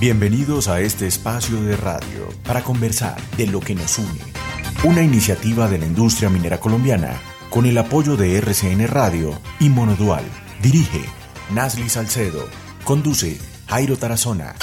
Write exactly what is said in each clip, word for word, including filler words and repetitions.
Bienvenidos a este espacio de radio para conversar de lo que nos une. Una iniciativa de la industria minera colombiana con el apoyo de R C N Radio y Monodual. Dirige Nasli Salcedo. Conduce Jairo Tarazona.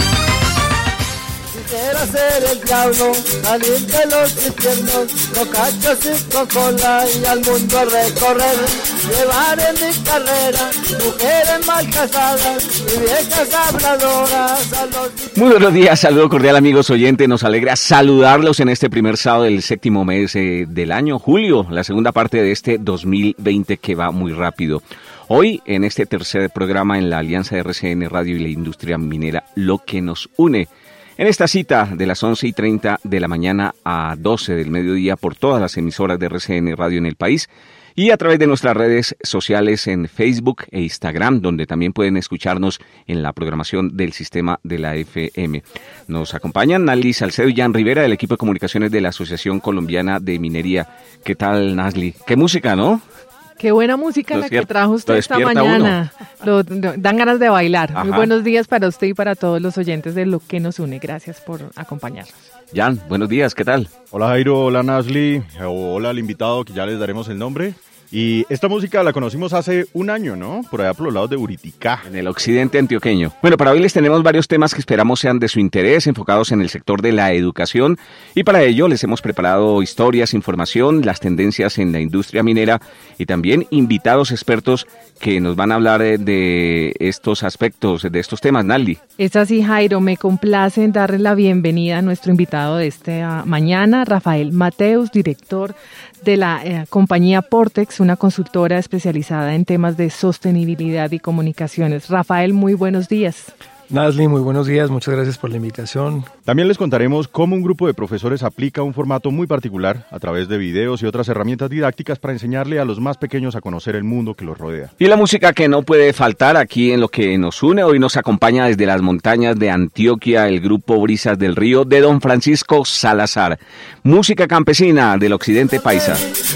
Quisiera ser el diablo, salir de los infiernos, cachos y coca-cola y al mundo recorrer, llevar en mi carrera mujeres mal casadas y viejas habladoras a los... Muy buenos días, saludo cordial amigos oyentes, nos alegra saludarlos en este primer sábado del séptimo mes eh, del año, julio, la segunda parte de este dos mil veinte que va muy rápido. Hoy, en este tercer programa en la alianza de R C N Radio y la industria minera, lo que nos une. En esta cita de las once y treinta de la mañana a doce del mediodía por todas las emisoras de R C N Radio en el país y a través de nuestras redes sociales en Facebook e Instagram, donde también pueden escucharnos en la programación del sistema de la F M. Nos acompañan Nasli Salcedo y Jan Rivera del equipo de comunicaciones de la Asociación Colombiana de Minería. ¿Qué tal, Nasli? ¿Qué música, no? Qué buena música la que trajo usted esta mañana. Lo, lo, dan ganas de bailar. Ajá. Muy buenos días para usted y para todos los oyentes de Lo que nos une. Gracias por acompañarnos. Jan, buenos días, ¿qué tal? Hola Jairo, hola Nasli, hola al invitado que ya les daremos el nombre. Y esta música la conocimos hace un año, ¿no? Por allá por los lados de Buriticá. En el occidente antioqueño. Bueno, para hoy les tenemos varios temas que esperamos sean de su interés, enfocados en el sector de la educación. Y para ello les hemos preparado historias, información, las tendencias en la industria minera y también invitados expertos que nos van a hablar de estos aspectos, de estos temas, Nasli. Es así, Jairo. Me complace en darle la bienvenida a nuestro invitado de esta mañana, Rafael Mateus, director de la eh, compañía Portex, una consultora especializada en temas de sostenibilidad y comunicaciones. Rafael, muy buenos días. Nasli, muy buenos días, muchas gracias por la invitación. También les contaremos cómo un grupo de profesores aplica un formato muy particular a través de videos y otras herramientas didácticas para enseñarle a los más pequeños a conocer el mundo que los rodea. Y la música que no puede faltar aquí en Lo que nos une, hoy nos acompaña desde las montañas de Antioquia el grupo Brisas del Río de don Francisco Salazar. Música campesina del occidente paisa.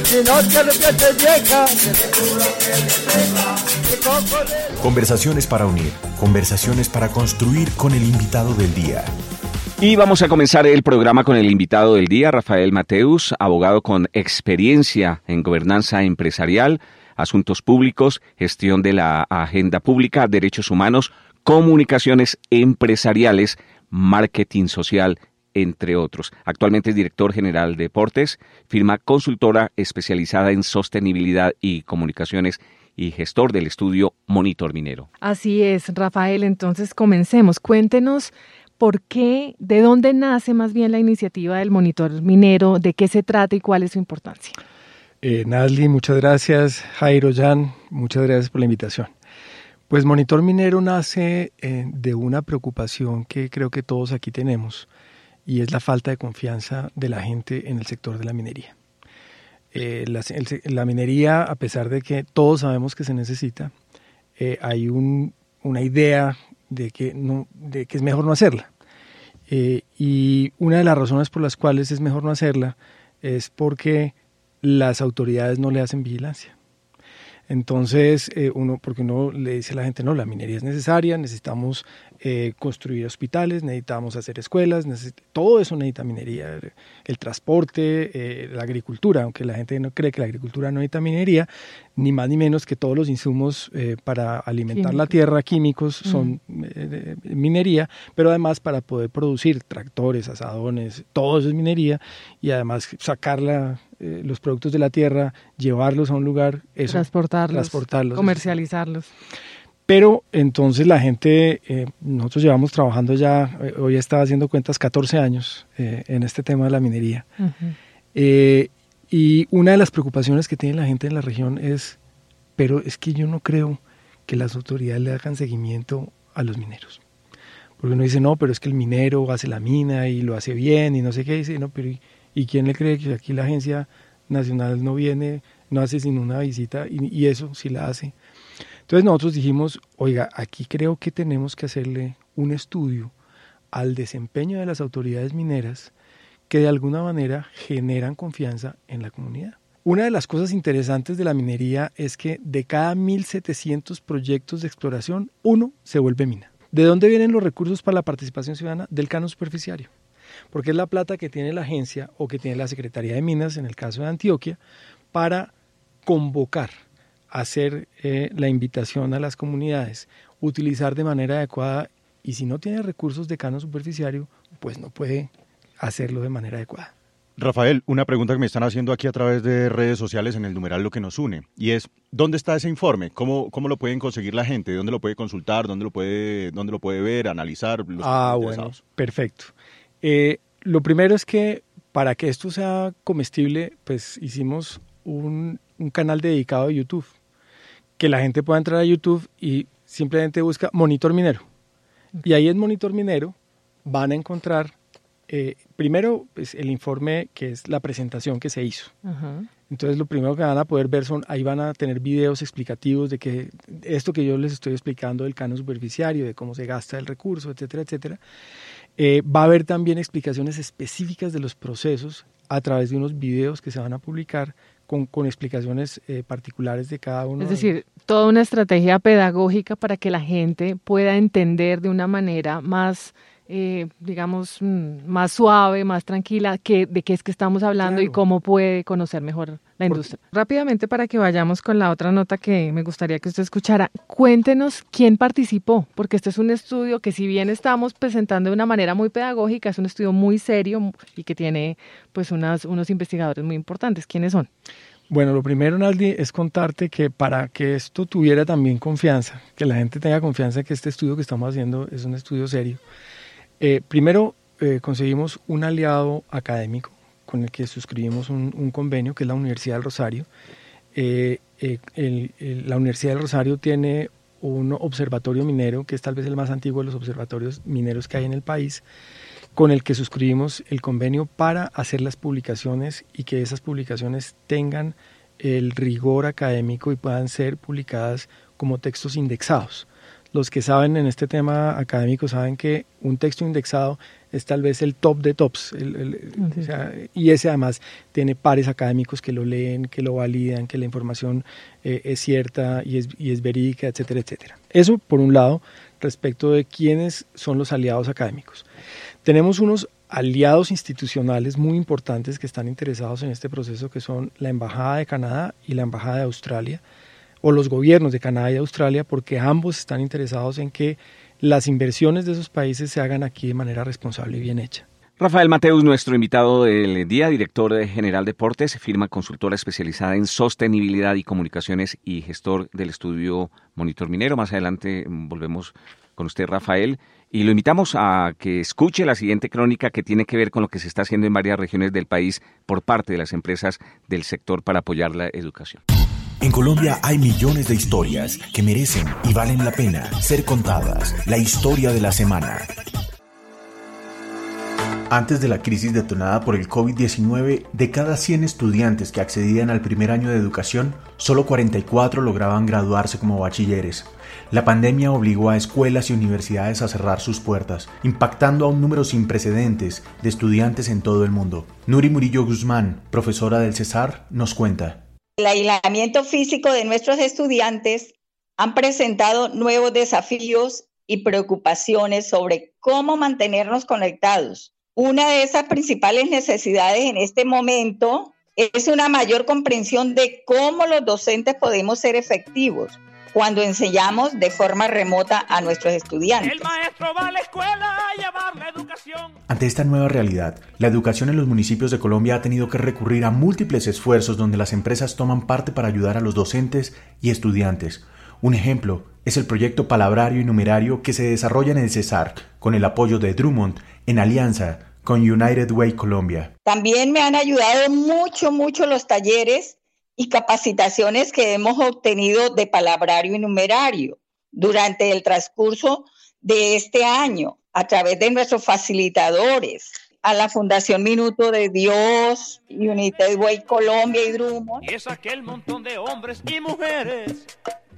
Conversaciones para unir, conversaciones para construir con el invitado del día. Y vamos a comenzar el programa con el invitado del día, Rafael Mateus, abogado con experiencia en gobernanza empresarial, asuntos públicos, gestión de la agenda pública, derechos humanos, comunicaciones empresariales, marketing social, entre otros. Actualmente es director general de Portex, firma consultora especializada en sostenibilidad y comunicaciones y gestor del estudio Monitor Minero. Así es, Rafael. Entonces comencemos. Cuéntenos por qué, de dónde nace más bien la iniciativa del Monitor Minero, de qué se trata y cuál es su importancia. Eh, Nasli, muchas gracias. Jairo, Jan, muchas gracias por la invitación. Pues Monitor Minero nace eh, de una preocupación que creo que todos aquí tenemos, y es la falta de confianza de la gente en el sector de la minería. Eh, la, el, la minería, a pesar de que todos sabemos que se necesita, eh, hay un, una idea de que, no, de que es mejor no hacerla. Eh, y una de las razones por las cuales es mejor no hacerla es porque las autoridades no le hacen vigilancia. Entonces, eh, uno, porque uno le dice a la gente, no, la minería es necesaria, necesitamos eh, construir hospitales, necesitamos hacer escuelas, neces- todo eso necesita minería, el, el transporte, eh, la agricultura, aunque la gente no cree que la agricultura no necesita minería, ni más ni menos que todos los insumos eh, para alimentar Químico. la tierra, químicos, son mm. eh, minería, pero además para poder producir tractores, asadones, todo eso es minería, y además sacarla, eh, los productos de la tierra, llevarlos a un lugar, eso, transportarlos, transportarlos comercializarlos. Pero entonces la gente, eh, nosotros llevamos trabajando ya, eh, hoy estaba haciendo cuentas, catorce años eh, en este tema de la minería. Uh-huh. Eh, y una de las preocupaciones que tiene la gente en la región es, pero es que yo no creo que las autoridades le hagan seguimiento a los mineros. Porque uno dice, no, pero es que el minero hace la mina y lo hace bien y no sé qué, dice, no, pero ¿y, ¿y quién le cree que aquí la Agencia Nacional no viene, no hace sino una visita y, y eso sí la hace? Entonces nosotros dijimos, oiga, aquí creo que tenemos que hacerle un estudio al desempeño de las autoridades mineras que de alguna manera generan confianza en la comunidad. Una de las cosas interesantes de la minería es que de cada mil setecientos proyectos de exploración, uno se vuelve mina. ¿De dónde vienen los recursos para la participación ciudadana? Del canon superficiario, porque es la plata que tiene la agencia o que tiene la Secretaría de Minas, en el caso de Antioquia, para convocar, hacer eh, la invitación a las comunidades, utilizar de manera adecuada, y si no tiene recursos de canon superficiario, pues no puede hacerlo de manera adecuada. Rafael, una pregunta que me están haciendo aquí a través de redes sociales en el numeral Lo que nos une, y es, ¿dónde está ese informe? ¿Cómo, cómo lo pueden conseguir la gente? ¿Dónde lo puede consultar? ¿Dónde lo puede, dónde lo puede ver, analizar? Los ah, bueno, perfecto. Eh, lo primero es que para que esto sea comestible, pues hicimos un, un canal dedicado a YouTube, que la gente pueda entrar a YouTube y simplemente busca Monitor Minero. Y ahí en Monitor Minero van a encontrar Eh, primero, pues, el informe, que es la presentación que se hizo. Uh-huh. Entonces, lo primero que van a poder ver son, ahí van a tener videos explicativos de que esto que yo les estoy explicando del canon superficiario, de cómo se gasta el recurso, etcétera, etcétera. Eh, va a haber también explicaciones específicas de los procesos a través de unos videos que se van a publicar con, con explicaciones eh, particulares de cada uno. Es decir, toda una estrategia pedagógica para que la gente pueda entender de una manera más... Eh, digamos, más suave, más tranquila, que, de qué es que estamos hablando, claro, y cómo puede conocer mejor la industria. Porque... Rápidamente, para que vayamos con la otra nota que me gustaría que usted escuchara, cuéntenos quién participó, porque este es un estudio que, si bien estamos presentando de una manera muy pedagógica, es un estudio muy serio y que tiene pues unas, unos investigadores muy importantes. ¿Quiénes son? Bueno, lo primero, Naldi, es contarte que para que esto tuviera también confianza, que la gente tenga confianza que este estudio que estamos haciendo es un estudio serio, Eh, primero eh, conseguimos un aliado académico con el que suscribimos un, un convenio, que es la Universidad del Rosario. Eh, eh, el, el, la Universidad del Rosario tiene un observatorio minero, que es tal vez el más antiguo de los observatorios mineros que hay en el país, con el que suscribimos el convenio para hacer las publicaciones y que esas publicaciones tengan el rigor académico y puedan ser publicadas como textos indexados. Los que saben en este tema académico saben que un texto indexado es tal vez el top de tops, el, el, uh-huh. o sea, y ese además tiene pares académicos que lo leen, que lo validan, que la información eh, es cierta y es, y es verídica, etcétera, etcétera. Eso por un lado, respecto de quiénes son los aliados académicos. Tenemos unos aliados institucionales muy importantes que están interesados en este proceso, que son la Embajada de Canadá y la Embajada de Australia, o los gobiernos de Canadá y Australia, porque ambos están interesados en que las inversiones de esos países se hagan aquí de manera responsable y bien hecha. Rafael Mateus, nuestro invitado del día, director general de Portex, firma consultora especializada en sostenibilidad y comunicaciones y gestor del estudio Monitor Minero. Más adelante volvemos con usted, Rafael, y lo invitamos a que escuche la siguiente crónica, que tiene que ver con lo que se está haciendo en varias regiones del país por parte de las empresas del sector para apoyar la educación. En Colombia hay millones de historias que merecen y valen la pena ser contadas. La historia de la semana. Antes de la crisis detonada por el covid diecinueve, de cada cien estudiantes que accedían al primer año de educación, solo cuarenta y cuatro lograban graduarse como bachilleres. La pandemia obligó a escuelas y universidades a cerrar sus puertas, impactando a un número sin precedentes de estudiantes en todo el mundo. Nuri Murillo Guzmán, profesora del Cesar, nos cuenta. El aislamiento físico de nuestros estudiantes han presentado nuevos desafíos y preocupaciones sobre cómo mantenernos conectados. Una de esas principales necesidades en este momento es una mayor comprensión de cómo los docentes podemos ser efectivos cuando enseñamos de forma remota a nuestros estudiantes. El maestro va a la escuela a llevar la educación. Ante esta nueva realidad, la educación en los municipios de Colombia ha tenido que recurrir a múltiples esfuerzos donde las empresas toman parte para ayudar a los docentes y estudiantes. Un ejemplo es el proyecto Palabrario y Numerario que se desarrolla en el Cesar con el apoyo de Drummond en alianza con United Way Colombia. También me han ayudado mucho, mucho los talleres y capacitaciones que hemos obtenido de Palabrario y Numerario durante el transcurso de este año a través de nuestros facilitadores, a la Fundación Minuto de Dios, United Way Colombia y Drummond. Y es aquel montón de hombres y mujeres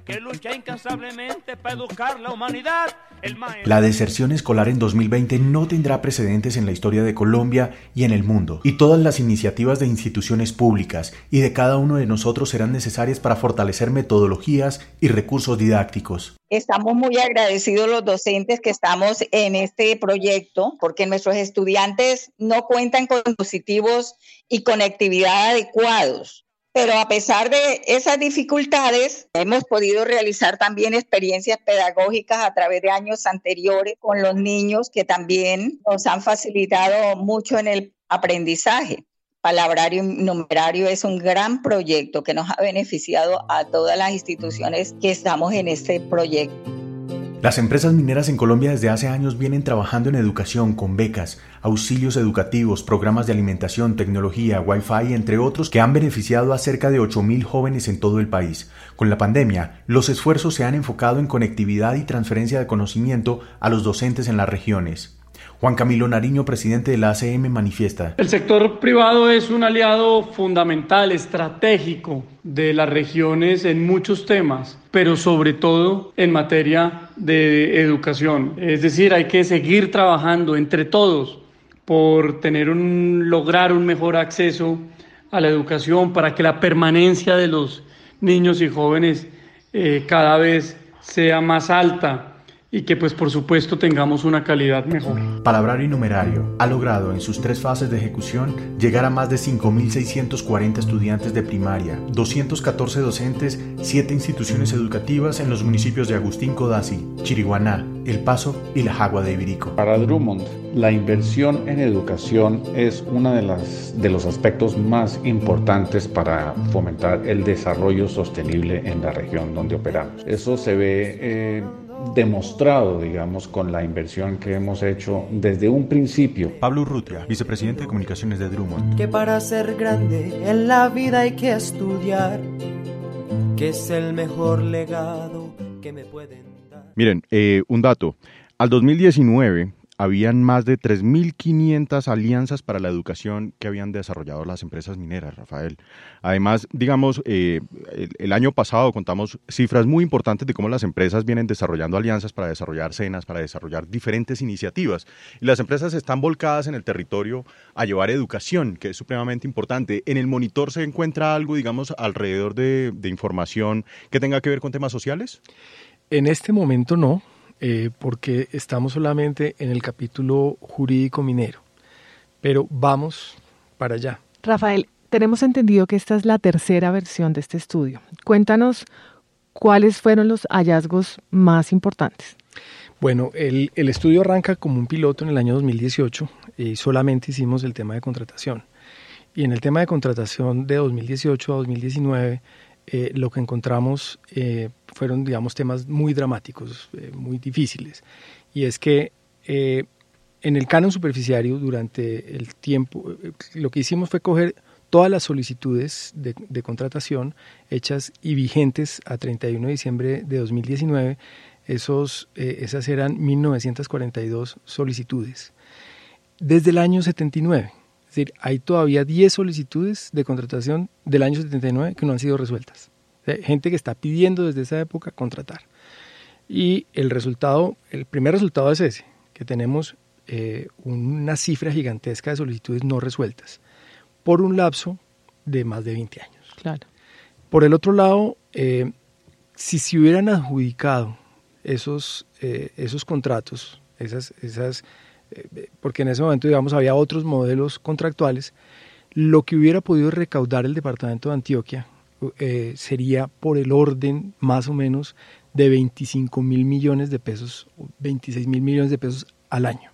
que lucha incansablemente para educar la humanidad. El maestro... La deserción escolar en dos mil veinte no tendrá precedentes en la historia de Colombia y en el mundo, y todas las iniciativas de instituciones públicas y de cada uno de nosotros serán necesarias para fortalecer metodologías y recursos didácticos. Estamos muy agradecidos los docentes que estamos en este proyecto, porque nuestros estudiantes no cuentan con dispositivos y conectividad adecuados. Pero a pesar de esas dificultades, hemos podido realizar también experiencias pedagógicas a través de años anteriores con los niños que también nos han facilitado mucho en el aprendizaje. Palabrario y numerario es un gran proyecto que nos ha beneficiado a todas las instituciones que estamos en este proyecto. Las empresas mineras en Colombia desde hace años vienen trabajando en educación con becas, auxilios educativos, programas de alimentación, tecnología, Wi-Fi, entre otros, que han beneficiado a cerca de ocho mil jóvenes en todo el país. Con la pandemia, los esfuerzos se han enfocado en conectividad y transferencia de conocimiento a los docentes en las regiones. Juan Camilo Nariño, presidente de la A C M, manifiesta: el sector privado es un aliado fundamental, estratégico de las regiones en muchos temas, pero sobre todo en materia de educación. Es decir, hay que seguir trabajando entre todos por tener un, lograr un mejor acceso a la educación para que la permanencia de los niños y jóvenes eh, cada vez sea más alta. Y que pues por supuesto tengamos una calidad mejor. Palabrario y numerario ha logrado en sus tres fases de ejecución llegar a más de cinco mil seiscientos cuarenta estudiantes de primaria, doscientos catorce docentes, siete instituciones educativas en los municipios de Agustín Codazzi, Chiriguaná, El Paso y La Jagua de Ibirico. Para Drummond, la inversión en educación es uno de, las, de los aspectos más importantes para fomentar el desarrollo sostenible en la región donde operamos. Eso se ve eh, demostrado, digamos, con la inversión que hemos hecho desde un principio. Pablo Urrutia, vicepresidente de comunicaciones de Drummond. Que para ser grande en la vida hay que estudiar, que es el mejor legado que me pueden dar. Miren, eh, un dato. Al dos mil diecinueve habían más de tres mil quinientas alianzas para la educación que habían desarrollado las empresas mineras, Rafael. Además, digamos, eh, el, el año pasado contamos cifras muy importantes de cómo las empresas vienen desarrollando alianzas para desarrollar cenas, para desarrollar diferentes iniciativas. Y las empresas están volcadas en el territorio a llevar educación, que es supremamente importante. ¿En el monitor se encuentra algo, digamos, alrededor de, de información que tenga que ver con temas sociales? En este momento no. Eh, porque estamos solamente en el capítulo jurídico minero, pero vamos para allá. Rafael, tenemos entendido que esta es la tercera versión de este estudio. Cuéntanos cuáles fueron los hallazgos más importantes. Bueno, el, el estudio arranca como un piloto en el año dos mil dieciocho y solamente hicimos el tema de contratación. Y en el tema de contratación de dos mil dieciocho a dos mil diecinueve, Eh, lo que encontramos eh, fueron, digamos, temas muy dramáticos, eh, muy difíciles. Y es que eh, en el canon superficiario, durante el tiempo, eh, lo que hicimos fue coger todas las solicitudes de, de contratación hechas y vigentes a treinta y uno de diciembre de dos mil diecinueve. Esos, eh, esas eran mil novecientas cuarenta y dos solicitudes. Desde el año setenta y nueve. Es decir, hay todavía diez solicitudes de contratación del año setenta y nueve que no han sido resueltas. O sea, gente que está pidiendo desde esa época contratar. Y el resultado, el primer resultado es ese, que tenemos eh, una cifra gigantesca de solicitudes no resueltas por un lapso de más de veinte años. Claro. Por el otro lado, eh, si se hubieran adjudicado esos, eh, esos contratos, esas... esas porque en ese momento, digamos, había otros modelos contractuales, lo que hubiera podido recaudar el departamento de Antioquia eh, sería por el orden más o menos de veinticinco mil millones de pesos, veintiséis mil millones de pesos al año.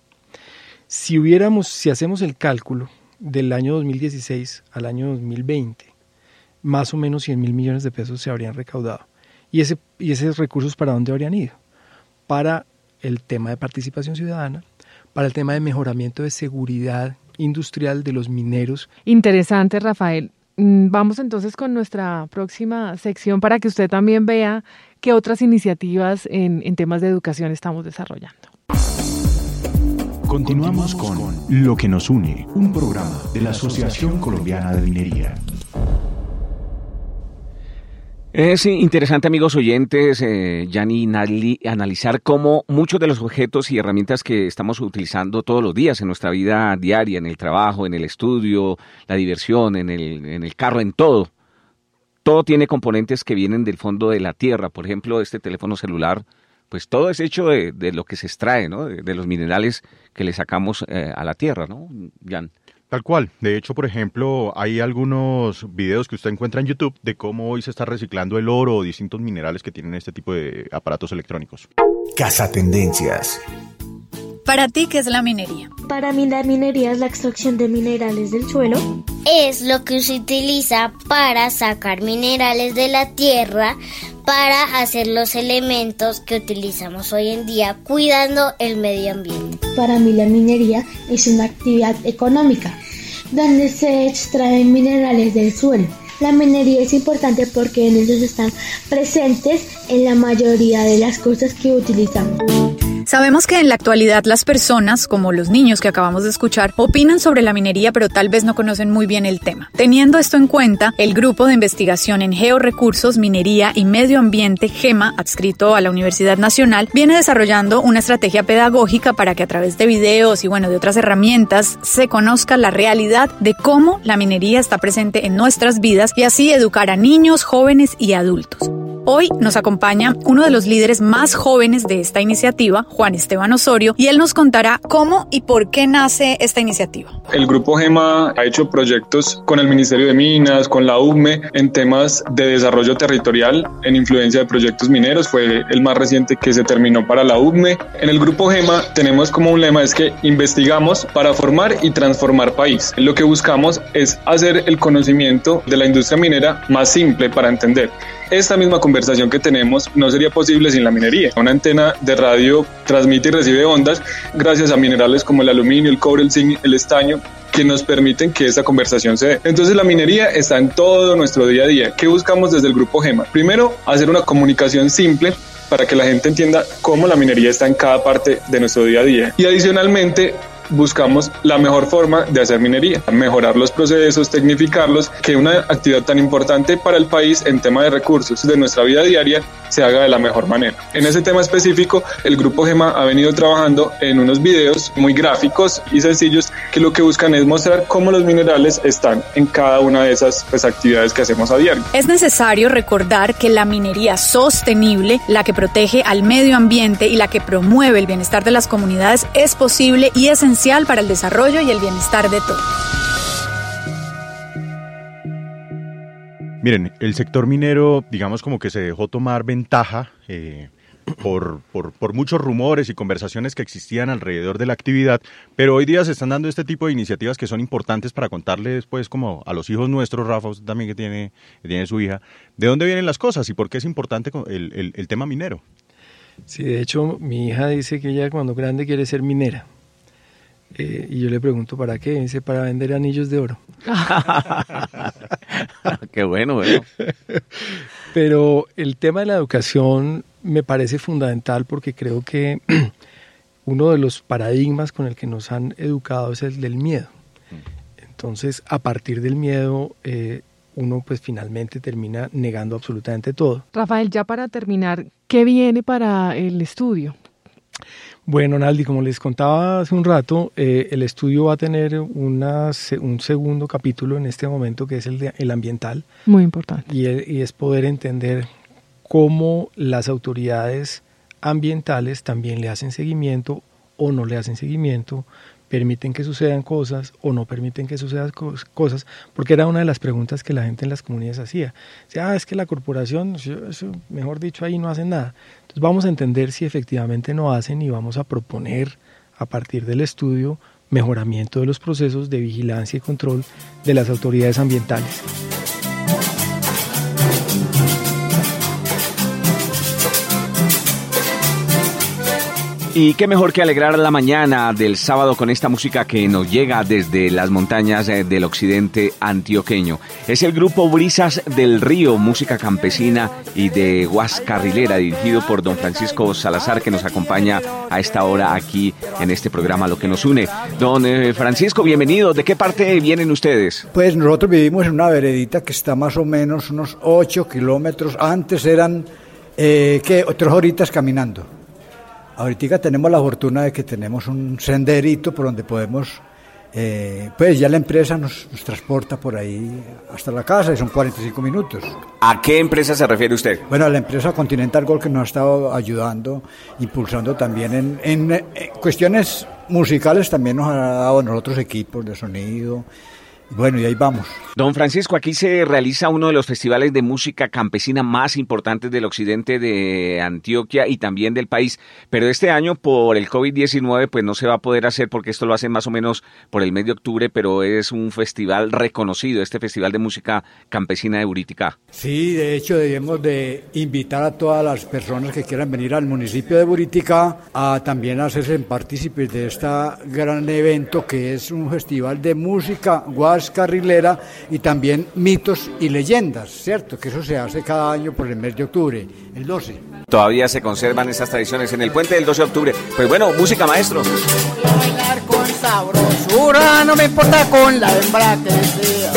Si hubiéramos, si hacemos el cálculo del año dos mil dieciséis al año dos mil veinte, más o menos cien mil millones de pesos se habrían recaudado. ¿Y, ese, y esos recursos para dónde habrían ido? Para el tema de participación ciudadana, para el tema de mejoramiento de seguridad industrial de los mineros. Interesante, Rafael. Vamos entonces con nuestra próxima sección para que usted también vea qué otras iniciativas en, en temas de educación estamos desarrollando. Continuamos con Lo que nos une, un programa de la Asociación Colombiana de Minería. Es interesante, amigos oyentes, eh, Yanni, analizar cómo muchos de los objetos y herramientas que estamos utilizando todos los días en nuestra vida diaria, en el trabajo, en el estudio, la diversión, en el, en el carro, en todo, todo tiene componentes que vienen del fondo de la tierra. Por ejemplo, este teléfono celular, pues todo es hecho de, de lo que se extrae, ¿no? De, de los minerales que le sacamos eh, a la tierra, ¿no, Jan? Tal cual. De hecho, por ejemplo, hay algunos videos que usted encuentra en YouTube de cómo hoy se está reciclando el oro o distintos minerales que tienen este tipo de aparatos electrónicos. Casa Tendencias. ¿Para ti qué es la minería? Para mí la minería es la extracción de minerales del suelo. Es lo que se utiliza para sacar minerales de la tierra para hacer los elementos que utilizamos hoy en día cuidando el medio ambiente. Para mí la minería es una actividad económica donde se extraen minerales del suelo. La minería es importante porque en ellos están presentes en la mayoría de las cosas que utilizamos. Sabemos que en la actualidad las personas, como los niños que acabamos de escuchar, opinan sobre la minería, pero tal vez no conocen muy bien el tema. Teniendo esto en cuenta, el Grupo de Investigación en Georrecursos, Minería y Medio Ambiente, GEMA, adscrito a la Universidad Nacional, viene desarrollando una estrategia pedagógica para que a través de videos y bueno, de otras herramientas se conozca la realidad de cómo la minería está presente en nuestras vidas y así educar a niños, jóvenes y adultos. Hoy nos acompaña uno de los líderes más jóvenes de esta iniciativa, Juan Esteban Osorio, y él nos contará cómo y por qué nace esta iniciativa. El Grupo GEMA ha hecho proyectos con el Ministerio de Minas, con la U M E, en temas de desarrollo territorial, en influencia de proyectos mineros. Fue el más reciente que se terminó para la U M E. En el Grupo GEMA tenemos como un lema, es que investigamos para formar y transformar país. Lo que buscamos es hacer el conocimiento de la industria minera más simple para entender. Esta misma conversación que tenemos no sería posible sin la minería. Una antena de radio transmite y recibe ondas gracias a minerales como el aluminio, el cobre, el zinc, el estaño, que nos permiten que esta conversación se dé. Entonces la minería está en todo nuestro día a día. ¿Qué buscamos desde el Grupo GEMA? Primero, hacer una comunicación simple para que la gente entienda cómo la minería está en cada parte de nuestro día a día. Y adicionalmente, buscamos la mejor forma de hacer minería, mejorar los procesos, tecnificarlos, que una actividad tan importante para el país en tema de recursos de nuestra vida diaria se haga de la mejor manera. En ese tema específico, el Grupo GEMA ha venido trabajando en unos videos muy gráficos y sencillos que lo que buscan es mostrar cómo los minerales están en cada una de esas pues, actividades que hacemos a diario. Es necesario recordar que la minería sostenible, la que protege al medio ambiente y la que promueve el bienestar de las comunidades, es posible y esencial para el desarrollo y el bienestar de todos. Miren, el sector minero, digamos como que se dejó tomar ventaja eh, por, por, por muchos rumores y conversaciones que existían alrededor de la actividad, pero hoy día se están dando este tipo de iniciativas que son importantes para contarles, pues, como a los hijos nuestros, Rafa, usted también que tiene, que tiene su hija, de dónde vienen las cosas y por qué es importante el, el, el tema minero. Sí, de hecho, mi hija dice que ella cuando grande quiere ser minera. Eh, y yo le pregunto, ¿para qué? Dice, para vender anillos de oro. Qué bueno, bueno. Pero el tema de la educación me parece fundamental porque creo que uno de los paradigmas con el que nos han educado es el del miedo. Entonces, a partir del miedo, eh, uno pues finalmente termina negando absolutamente todo. Rafael, ya para terminar, ¿qué viene para el estudio? Bueno, Naldi, como les contaba hace un rato, eh, el estudio va a tener una, un segundo capítulo en este momento que es el, de, el ambiental. Muy importante. Y, el, y es poder entender cómo las autoridades ambientales también le hacen seguimiento o no le hacen seguimiento, permiten que sucedan cosas o no permiten que sucedan cosas, porque era una de las preguntas que la gente en las comunidades hacía. O sea, ah, es que la corporación, eso, mejor dicho, ahí no hacen nada. Entonces vamos a entender si efectivamente no hacen y vamos a proponer a partir del estudio mejoramiento de los procesos de vigilancia y control de las autoridades ambientales. Y qué mejor que alegrar la mañana del sábado con esta música que nos llega desde las montañas del occidente antioqueño. Es el grupo Brisas del Río, música campesina y de guascarrilera, dirigido por don Francisco Salazar, que nos acompaña a esta hora aquí en este programa Lo que nos une. Don eh, Francisco, bienvenido. ¿De qué parte vienen ustedes? Pues nosotros vivimos en una veredita que está más o menos unos ocho kilómetros. Antes eran, eh, ¿qué? Tres horitas caminando. Ahorita tenemos la fortuna de que tenemos un senderito por donde podemos, eh, pues ya la empresa nos, nos transporta por ahí hasta la casa y son cuarenta y cinco minutos. ¿A qué empresa se refiere usted? Bueno, a la empresa Continental Gold, que nos ha estado ayudando, impulsando también en, en, en cuestiones musicales, también nos ha dado a nosotros equipos de sonido. Bueno, y ahí vamos. Don Francisco, aquí se realiza uno de los festivales de música campesina más importantes del occidente de Antioquia y también del país, pero este año por el COVID diecinueve pues no se va a poder hacer porque esto lo hacen más o menos por el mes de octubre, pero es un festival reconocido, este Festival de Música Campesina de Buriticá. Sí, de hecho debemos de invitar a todas las personas que quieran venir al municipio de Buriticá a también hacerse partícipes de este gran evento que es un festival de música guascarrilera y también mitos y leyendas, ¿cierto? Que eso se hace cada año por el mes de octubre, el doce. Todavía se conservan esas tradiciones en el puente del doce de octubre. Pues bueno, música, maestro. Voy a bailar con sabrosura, no me importa con la hembra que sea.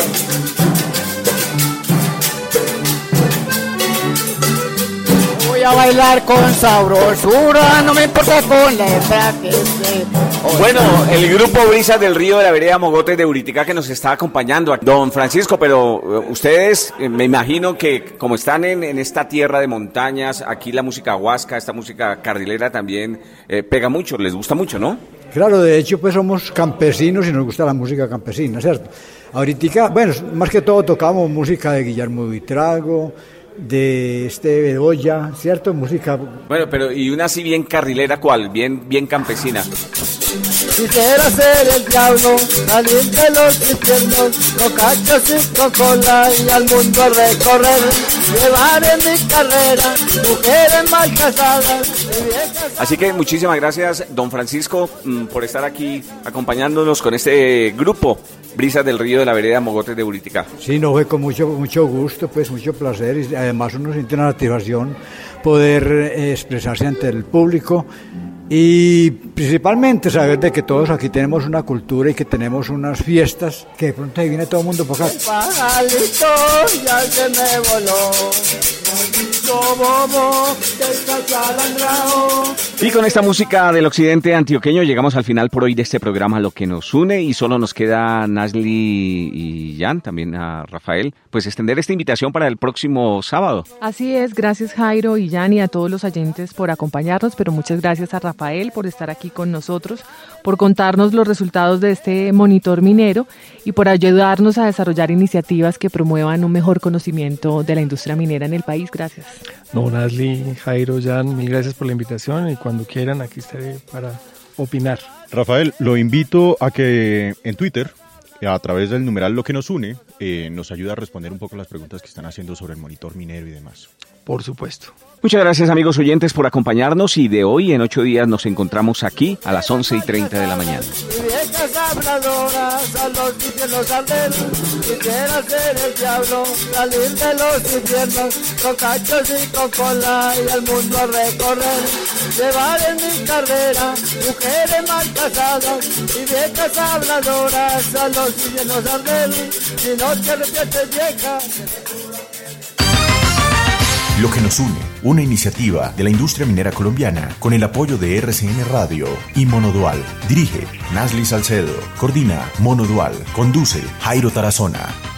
Voy a bailar con sabrosura, no me importa con la hembra que sea. Bueno, el grupo Brisas del Río de la Vereda Mogotes de Buriticá que nos está acompañando. Don Francisco, pero ustedes me imagino que como están en, en esta tierra de montañas, aquí la música huasca, esta música carrilera también eh, pega mucho, les gusta mucho, ¿no? Claro, de hecho pues somos campesinos y nos gusta la música campesina, ¿cierto? Ahorita, bueno, más que todo tocamos música de Guillermo Buitrago, de este Bedoya, ¿cierto? Música... Bueno, pero y una así bien carrilera, ¿cuál? Bien, bien campesina. Quisiera ser el diablo, salir de los infiernos, con cachos y con cola y al mundo a recorrer, llevar en mi carrera mujeres mal casadas y viejas. Así que muchísimas gracias, don Francisco, por estar aquí acompañándonos con este grupo Brisas del Río de la Vereda Mogotes de Buriticá. Sí, no, fue con mucho, mucho gusto, pues mucho placer y además uno siente una satisfacción poder eh, expresarse ante el público. Y principalmente saber de que todos aquí tenemos una cultura y que tenemos unas fiestas que de pronto ahí viene todo el mundo por acá. El pajarito ya se me voló, maldito bobo del cachalandrao. Y con esta música del occidente antioqueño llegamos al final por hoy de este programa Lo que nos une y solo nos queda Nasli y Jan, también a Rafael, pues extender esta invitación para el próximo sábado. Así es, gracias Jairo y Jan y a todos los oyentes por acompañarnos, pero muchas gracias a Rafael. Rafael por estar aquí con nosotros, por contarnos los resultados de este monitor minero y por ayudarnos a desarrollar iniciativas que promuevan un mejor conocimiento de la industria minera en el país. Gracias. No, Nasli, Jairo, Jan, mil gracias por la invitación y cuando quieran aquí estaré para opinar. Rafael, lo invito a que en Twitter, a través del numeral Lo que nos une, eh, nos ayude a responder un poco las preguntas que están haciendo sobre el monitor minero y demás. Por supuesto. Muchas gracias amigos oyentes por acompañarnos y de hoy en ocho días nos encontramos aquí a las once y treinta de la mañana. Y viejas habladoras a los infiernos arder, quisiera ser el diablo, salir de los infiernos, con cachos y con cola y al mundo a recorrer, llevar en mi carrera mujeres mal casadas y viejas habladoras a los infiernos arder, si no te arrepientes vieja. Lo que nos une, una iniciativa de la industria minera colombiana con el apoyo de R C N Radio y Monodual. Dirige Nasli Salcedo, coordina Monodual, conduce Jairo Tarazona.